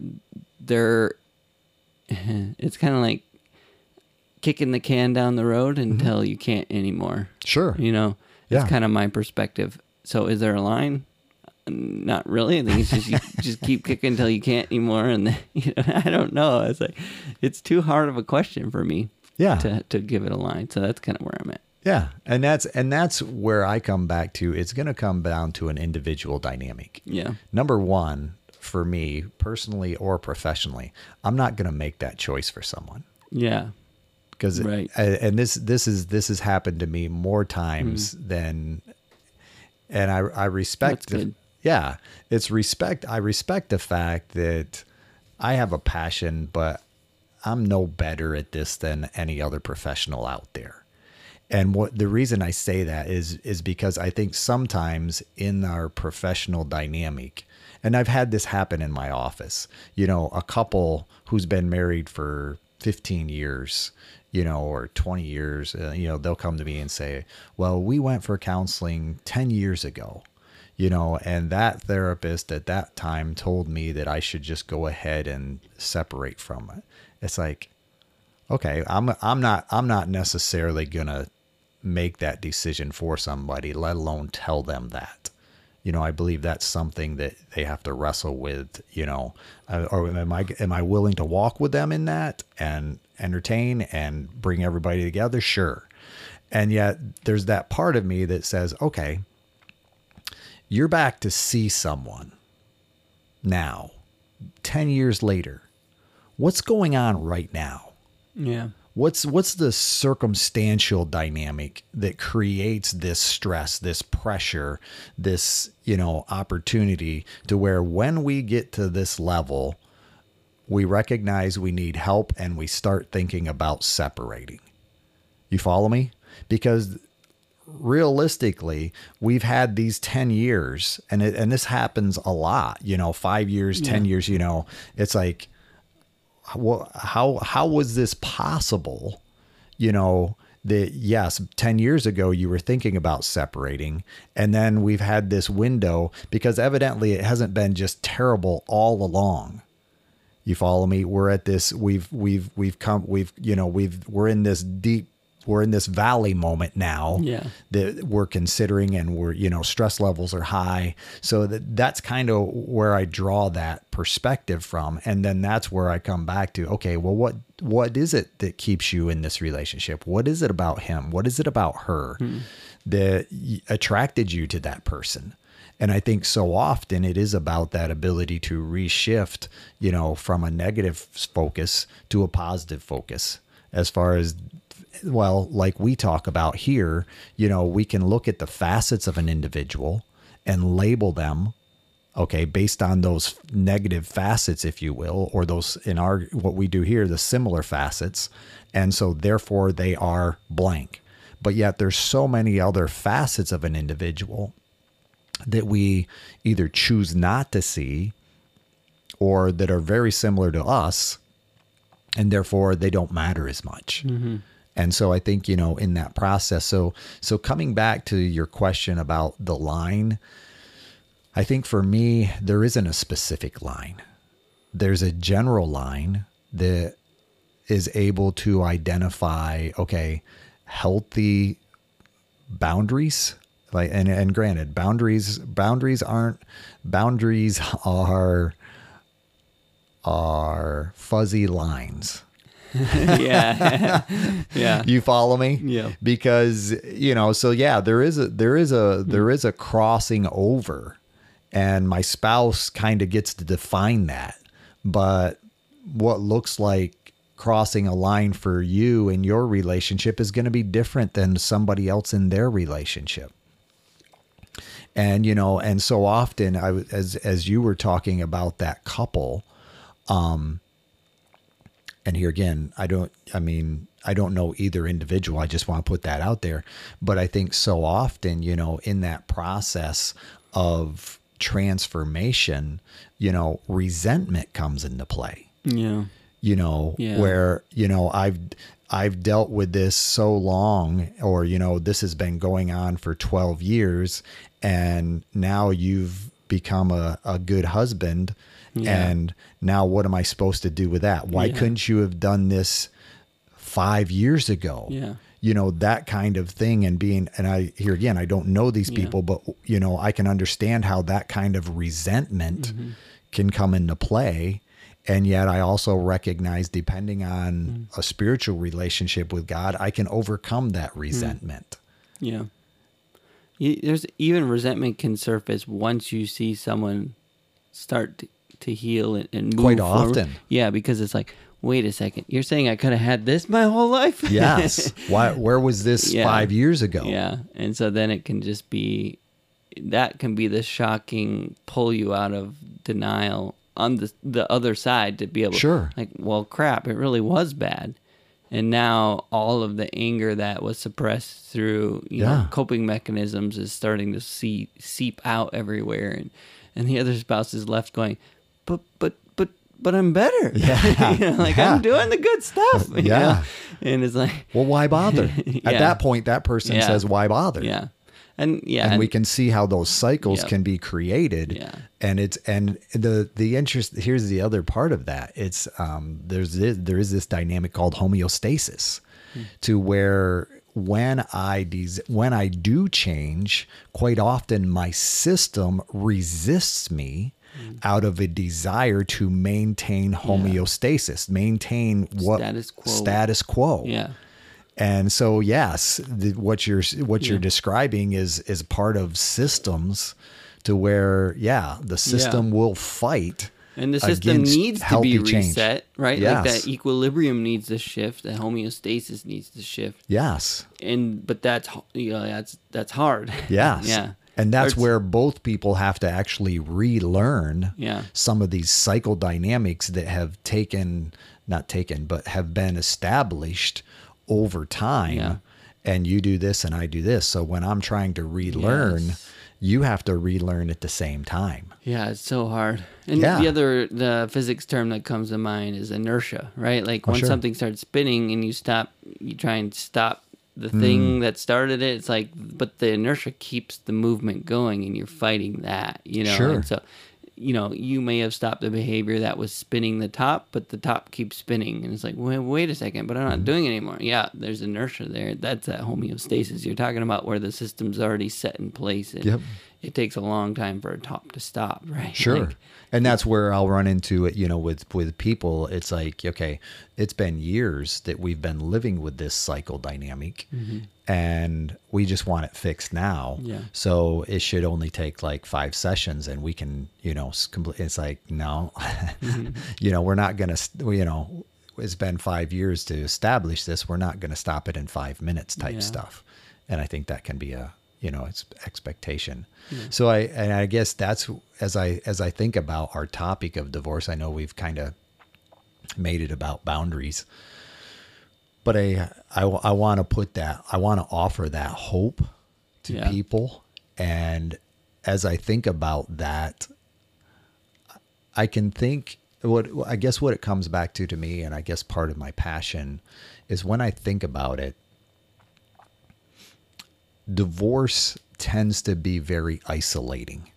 it's kind of like kicking the can down the road until you can't anymore. Sure. That's kind of my perspective. So is there a line? Not really. I think it's just you just keep kicking until you can't anymore, and then, I don't know. It's like, it's too hard of a question for me. Yeah. To give it a line. So that's kind of where I'm at. Yeah, and that's where I come back to. It's going to come down to an individual dynamic. Yeah. Number one, for me personally or professionally, I'm not going to make that choice for someone. Yeah. Because right. And this has happened to me more times than, and I respect. That's good. Yeah, it's respect. I respect the fact that I have a passion, but I'm no better at this than any other professional out there. And the reason I say that is because I think sometimes in our professional dynamic, and I've had this happen in my office, a couple who's been married for 15 years, or 20 years, they'll come to me and say, well, we went for counseling 10 years ago, and that therapist at that time told me that I should just go ahead and separate from it. It's like, okay, I'm not necessarily gonna make that decision for somebody, let alone tell them that. I believe that's something that they have to wrestle with, or am I willing to walk with them in that and entertain and bring everybody together? Sure. And yet there's that part of me that says, okay, you're back to see someone now, 10 years later. What's going on right now? Yeah. What's the circumstantial dynamic that creates this stress, this pressure, this, opportunity to where when we get to this level, we recognize we need help and we start thinking about separating. You follow me? Because realistically, we've had these 10 years and this happens a lot, 5 years, 10 years, it's like, well, how was this possible? That yes, 10 years ago you were thinking about separating, and then we've had this window because evidently it hasn't been just terrible all along. You follow me? We're at this, we're in this deep, we're in this valley moment now that we're considering, and we're, stress levels are high. So that's kind of where I draw that perspective from. And then that's where I come back to, okay, well, what is it that keeps you in this relationship? What is it about him? What is it about her that attracted you to that person? And I think so often it is about that ability to reshift, from a negative focus to a positive focus. As far as, well, like we talk about here, we can look at the facets of an individual and label them, okay, based on those negative facets, if you will, or those what we do here, the similar facets. And so therefore they are blank. But yet there's so many other facets of an individual that we either choose not to see or that are very similar to us, and therefore they don't matter as much. Mm-hmm. And so I think, in that process, so coming back to your question about the line, I think for me, there isn't a specific line. There's a general line that is able to identify, okay, healthy boundaries. Like, and granted, boundaries are fuzzy lines. Yeah. You follow me? Yeah. Because, so yeah, there is a crossing over, and my spouse kind of gets to define that. But what looks like crossing a line for you in your relationship is going to be different than somebody else in their relationship. And, and so often as you were talking about that couple, and here again, I don't know either individual. I just want to put that out there. But I think so often, in that process of transformation, resentment comes into play. Yeah. Where, I've dealt with this so long, or, this has been going on for 12 years, and now you've become a good husband. Yeah. And now what am I supposed to do with that? Why couldn't you have done this 5 years ago? Yeah. That kind of thing. And here again, I don't know these people, but I can understand how that kind of resentment can come into play. And yet I also recognize, depending on a spiritual relationship with God, I can overcome that resentment. Yeah. There's even resentment can surface once you see someone start to heal and move quite forward. Often. Yeah, because it's like, wait a second, you're saying I could have had this my whole life? Yes. Where was this 5 years ago? Yeah. And so then it can just be, that can be the shocking pull you out of denial on the other side to be able to, like, well, crap, it really was bad. And now all of the anger that was suppressed through coping mechanisms is starting to seep out everywhere. And the other spouse is left going, but I'm better. Yeah. I'm doing the good stuff. You know? And it's like, well, why bother? At that point, that person says, why bother? Yeah. And we can see how those cycles can be created. Yeah. And the interest, here's the other part of that. It's, there is this dynamic called homeostasis to where when I do change, quite often my system resists me out of a desire to maintain homeostasis, maintain status quo. Yeah. And so, yes, what you're describing is part of systems to where, the system will fight And the system against needs to healthy be change. reset, right? Yes. Like that equilibrium needs to shift, the homeostasis needs to shift. Yes. But that's that's hard. Yes. Yeah. And that's Or it's- where both people have to actually relearn Yeah. some of these cycle dynamics that have but have been established over time. Yeah. And you do this and I do this. So when I'm trying to relearn, Yes. you have to relearn at the same time. Yeah, it's so hard. And Yeah. the physics term that comes to mind is inertia, right? Like when sure. something starts spinning and you try and stop the Mm. thing that started it. It's like, but the inertia keeps the movement going, and you're fighting that, Sure. And so, you may have stopped the behavior that was spinning the top, but the top keeps spinning, and it's like, wait a second, but I'm Mm-hmm. not doing it anymore. Yeah, there's inertia there. That's that homeostasis you're talking about, where the system's already set in place. And Yep. It takes a long time for a top to stop, right? Sure. Like, And that's where I'll run into it, with people. It's like, okay, it's been years that we've been living with this cycle dynamic and we just want it fixed now. Yeah. So it should only take like 5 sessions and we can, it's like, no, we're not going to, it's been 5 years to establish this. We're not going to stop it in 5 minutes type Yeah. stuff. And I think that can be it's expectation. So I guess that's as I think about our topic of divorce. I know we've kind of made it about boundaries, but I want to offer that hope to Yeah. people. And as I think about that, I can think what it comes back to me, and I guess part of my passion is when I think about it. Divorce tends to be very isolating.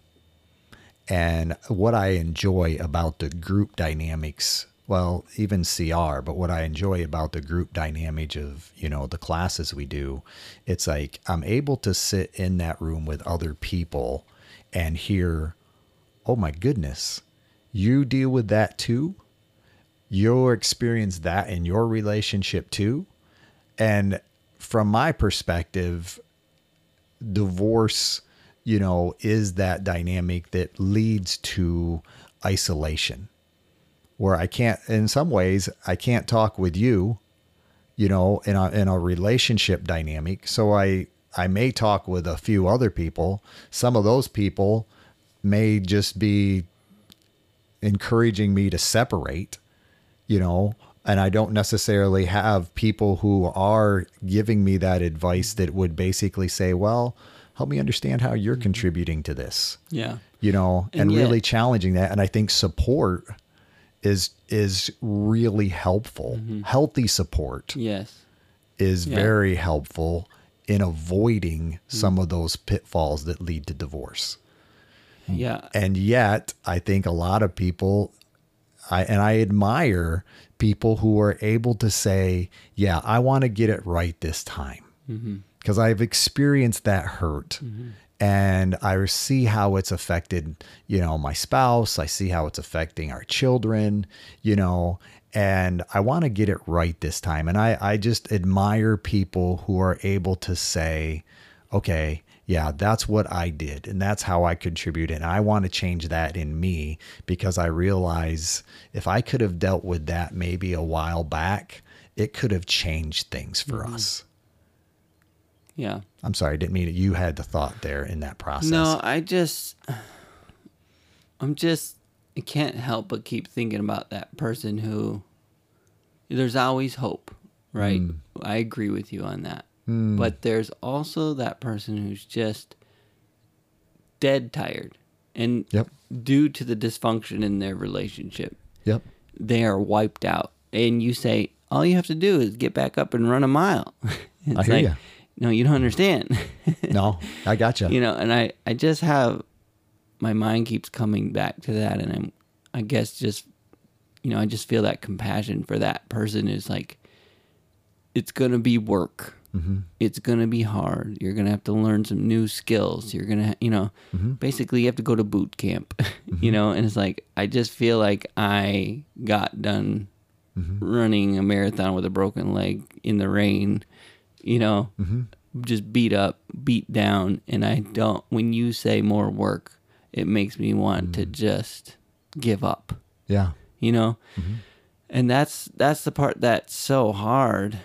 And what I enjoy about the group dynamics, well, even CR, but what I enjoy about the group dynamics of, the classes we do, it's like I'm able to sit in that room with other people and hear, oh my goodness, you deal with that too? You experience that in your relationship too? And from my perspective, divorce, is that dynamic that leads to isolation, where in some ways, I can't talk with you, in a relationship dynamic. So I may talk with a few other people. Some of those people may just be encouraging me to separate, and I don't necessarily have people who are giving me that advice that would basically say, well, help me understand how you're contributing to this, yeah. and yet- really challenging that. And I think support is really helpful. Healthy support Yes. is Yeah. very helpful in avoiding some of those pitfalls that lead to divorce. Yeah. And yet I think a lot of people, I admire people who are able to say, yeah, I want to get it right this time. Because I've experienced that hurt. And I see how it's affected, my spouse. I see how it's affecting our children, and I want to get it right this time. And I just admire people who are able to say, okay, yeah, that's what I did. And that's how I contributed. And I want to change that in me, because I realize if I could have dealt with that maybe a while back, it could have changed things for us. Yeah. I'm sorry, I didn't mean it. You had the thought there in that process. No, I can't help but keep thinking about that person who, there's always hope, right? I agree with you on that. But there's also that person who's just dead tired. And Yep. due to the dysfunction in their relationship, Yep. they are wiped out. And you say, all you have to do is get back up and run a mile. It's I hear like, ya. no, you don't understand. No, I gotcha. And I just have, my mind keeps coming back to that. And I guess just, I just feel that compassion for that person is like, it's going to be work. It's going to be hard. You're going to have to learn some new skills. You're going to, basically you have to go to boot camp, and it's like, I just feel like I got done running a marathon with a broken leg in the rain, just beat up, beat down. And when you say more work, it makes me want to just give up. Yeah. You know, and that's the part that's so hard.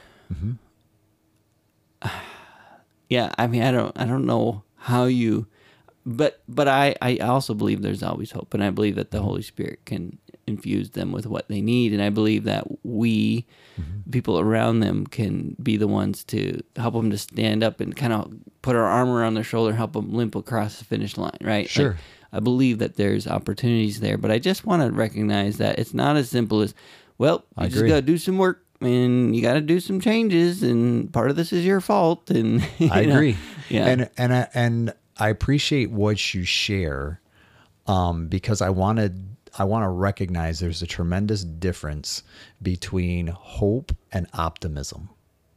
Yeah, I mean, I don't know how you, but I also believe there's always hope, and I believe that the Holy Spirit can infuse them with what they need, and I believe that we, people around them, can be the ones to help them to stand up and kind of put our arm around their shoulder, help them limp across the finish line, right? Sure. Like, I believe that there's opportunities there, but I just want to recognize that it's not as simple as, well, you just got to do some work and you got to do some changes, and part of this is your fault. And I agree. Yeah. And I appreciate what you share, because I want to recognize there's a tremendous difference between hope and optimism,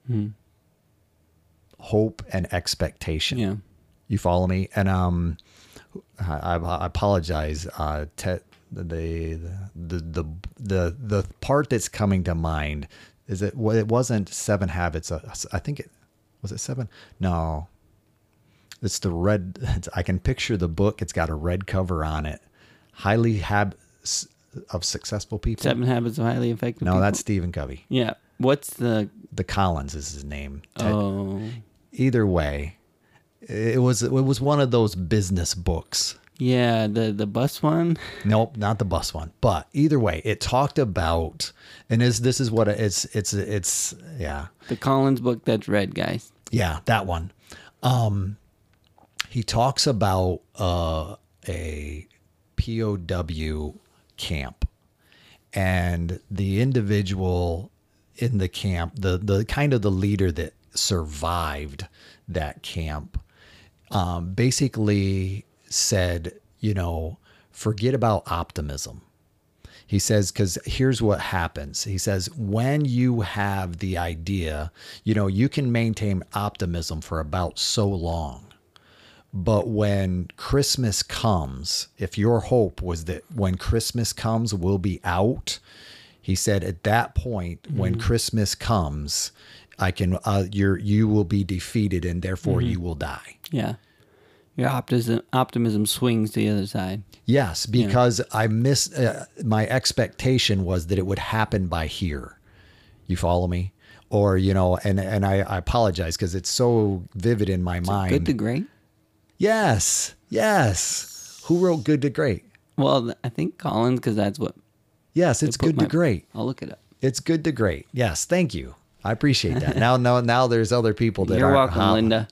hope and expectation. Yeah. You follow me? And I apologize. The part that's coming to mind is it wasn't Seven Habits. I think it was it Seven. No, it's the red. I can picture the book. It's got a red cover on it. Of Successful People. 7 Habits of Highly Effective People. No, that's Stephen Covey. Yeah. What's the Collins is his name. Oh. Either way, it was one of those business books. Yeah, the bus one. Nope, not the bus one. But either way, it talked about, and this is what it's yeah. The Collins book that's red, guys. Yeah, that one. He talks about a POW camp, and the individual in the camp, the kind of the leader that survived that camp, basically said, forget about optimism. He says, because here's what happens. He says, when you have the idea, you can maintain optimism for about so long. But when Christmas comes, if your hope was that when Christmas comes, we'll be out, he said, at that point, when Christmas comes, you will be defeated, and therefore you will die. Yeah. Your optimism swings to the other side. Yes, because I missed my expectation was that it would happen by here. You follow me? Or, and I apologize because it's so vivid in my mind. Good to Great? Yes. Who wrote Good to Great? Well, I think Collins, because that's what. Yes, it's Good to Great. I'll look it up. It's Good to Great. Yes, thank you. I appreciate that. Now there's other people that You're aren't. welcome, Linda.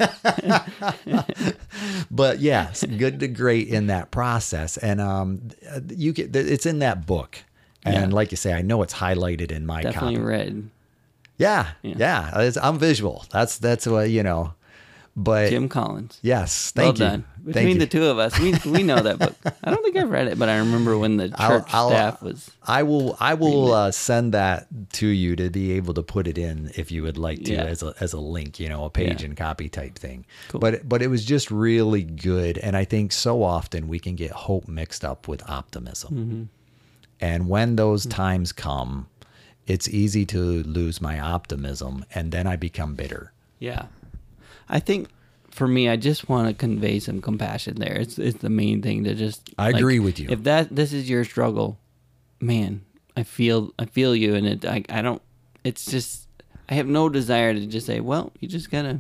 But yes, Good to Great in that process, and it's in that book, and like you say, I know it's highlighted in my Definitely copy. red. Yeah. I'm visual. That's what But Jim Collins. yes, thank you. Well done. Between the two of us, we know that book. I don't think I've read it, but I remember when the church staff was. I will send that to you to be able to put it in if you would like to as a link, a page and copy type thing. Cool. But it was just really good, and I think so often we can get hope mixed up with optimism. And when those times come, it's easy to lose my optimism, and then I become bitter. Yeah. I think for me, I just want to convey some compassion there. It's the main thing to just. I agree with you. If this is your struggle, man, I feel you, and I don't. It's just I have no desire to just say, well, you just gotta.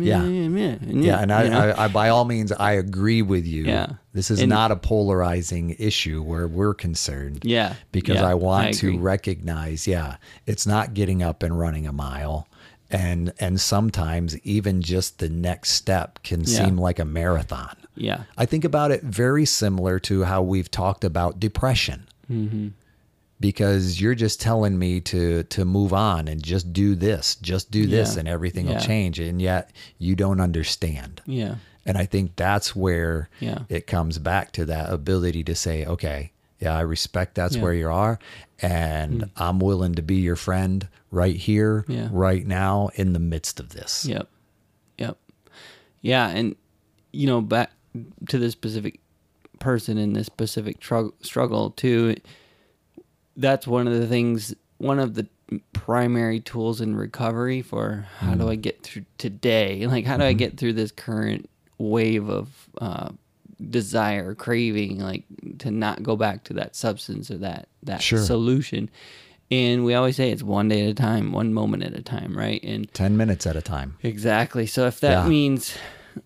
I by all means I agree with you. Yeah. This is not a polarizing issue where we're concerned. Yeah. Because I want to agree. recognize, it's not getting up and running a mile. And sometimes even just the next step can seem like a marathon. Yeah. I think about it very similar to how we've talked about depression. Because you're just telling me to move on and just do this, and everything will change. And yet you don't understand. Yeah. And I think that's where Yeah. it comes back to that ability to say, okay, I respect that's where you are. And I'm willing to be your friend right here, right now, in the midst of this. Yep. Yeah. And, back to this specific person in this specific struggle too, that's one of the primary tools in recovery for how do I get through today? Like, how do I get through this current wave of desire, craving, like to not go back to that substance or that Sure. solution. And we always say it's one day at a time, one moment at a time, right? And 10 minutes at a time. exactly. So if that Yeah. means,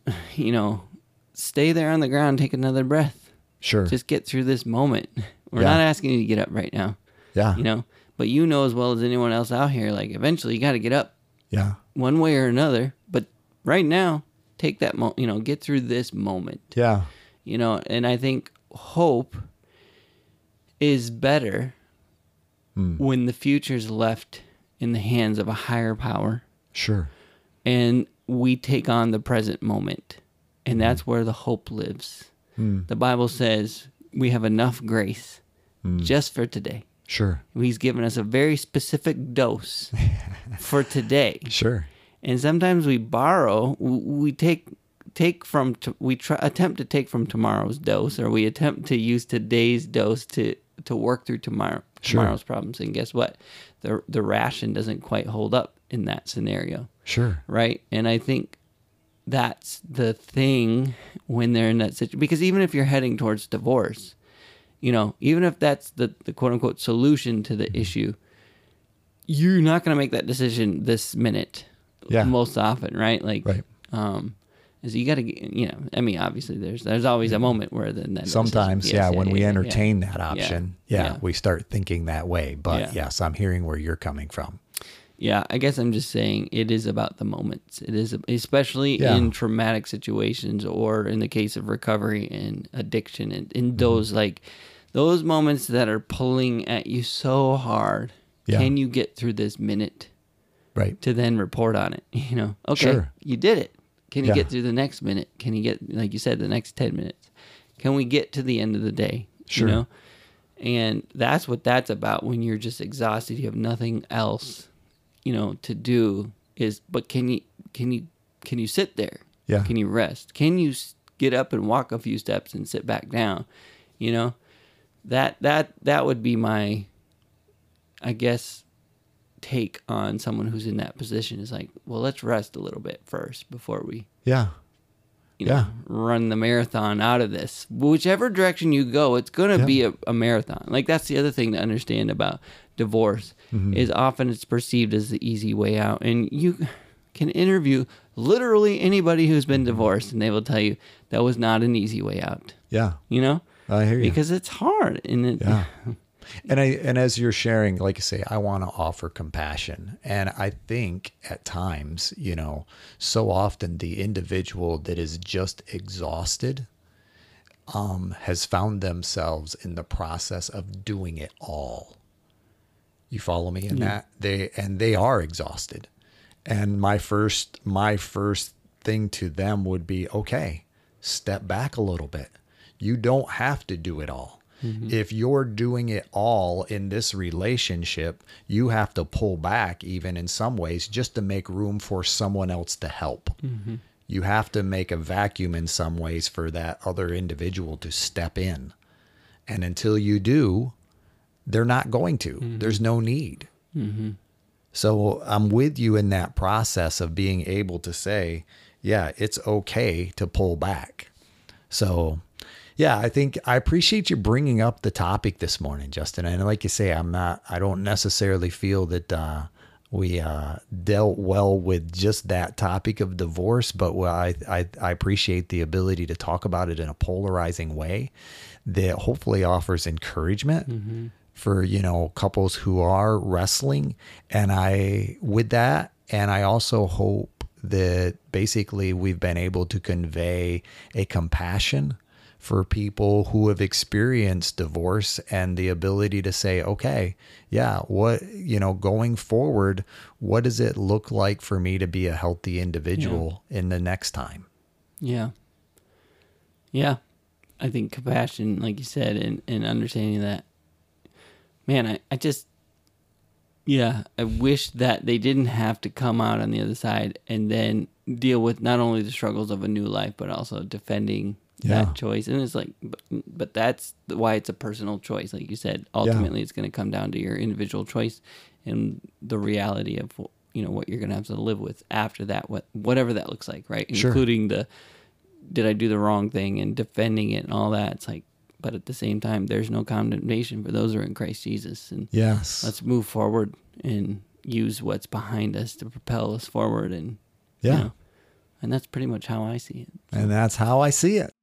stay there on the ground, take another breath, Sure. just get through this moment. We're Yeah. not asking you to get up right now, Yeah. but as well as anyone else out here, like eventually you got to get up Yeah. one way or another. But right now, take that get through this moment. Yeah. And I think hope is better when the future's left in the hands of a higher power Sure. and we take on the present moment. And that's where the hope lives. The Bible says we have enough grace just for today. Sure. He's given us a very specific dose for today. Sure. And sometimes we borrow, we attempt to take from tomorrow's dose, or we attempt to use today's dose to work through tomorrow's problems. And guess what? The ration doesn't quite hold up in that scenario. Sure. Right? And I think that's the thing when they're in that situation. Because even if you're heading towards divorce, even if that's the quote unquote solution to the issue, you're not going to make that decision this minute. Yeah. Most often, right? Like, Right. is you got to, obviously there's always a moment where then that Sometimes, decision- when we entertain that option, Yeah. we start thinking that way. But yes, I'm hearing where you're coming from. Yeah, I guess I'm just saying it is about the moments. It is, especially in traumatic situations, or in the case of recovery and addiction, and in those those moments that are pulling at you so hard. Yeah. Can you get through this minute? Right. To then report on it. Okay, Sure. you did it. Can you Yeah. get through the next minute? Can you get, like you said, the next 10 minutes? Can we get to the end of the day? Sure. And that's what that's about when you're just exhausted. You have nothing else, to do. But can you sit there? Yeah. Can you rest? Can you get up and walk a few steps and sit back down? That would be my, I guess, take on someone who's in that position is like, well, let's rest a little bit first before we Yeah. run the marathon out of this. Whichever direction you go, it's going to be a marathon. Like, that's the other thing to understand about divorce is often it's perceived as the easy way out. And you can interview literally anybody who's been divorced, and they will tell you that was not an easy way out. Yeah. I hear you. Because it's hard. And Yeah. And as you're sharing, like you say, I want to offer compassion. And I think at times, so often the individual that is just exhausted has found themselves in the process of doing it all. You follow me in that? They are exhausted. And my first thing to them would be, okay, step back a little bit. You don't have to do it all. If you're doing it all in this relationship, you have to pull back even in some ways just to make room for someone else to help. You have to make a vacuum in some ways for that other individual to step in. And until you do, they're not going to. There's no need. So I'm with you in that process of being able to say, yeah, it's okay to pull back. So yeah, I appreciate you bringing up the topic this morning, Justin. And like you say, I don't necessarily feel that we dealt well with just that topic of divorce, but I appreciate the ability to talk about it in a polarizing way that hopefully offers encouragement for, couples who are wrestling. And I also hope that basically we've been able to convey a compassion for people who have experienced divorce and the ability to say, okay, yeah, going forward, what does it look like for me to be a healthy individual in the next time? Yeah. Yeah. I think compassion, like you said, and understanding that, man, I wish that they didn't have to come out on the other side and then deal with not only the struggles of a new life, but also defending that choice. And it's like, but that's why it's a personal choice. Like you said, ultimately it's going to come down to your individual choice and the reality of, what you're going to have to live with after that, whatever that looks like, right? Sure. Including did I do the wrong thing, and defending it and all that. It's like, but at the same time, there's no condemnation for those who are in Christ Jesus. And Yes. let's move forward and use what's behind us to propel us forward. And Yeah. and that's pretty much how I see it. And that's how I see it.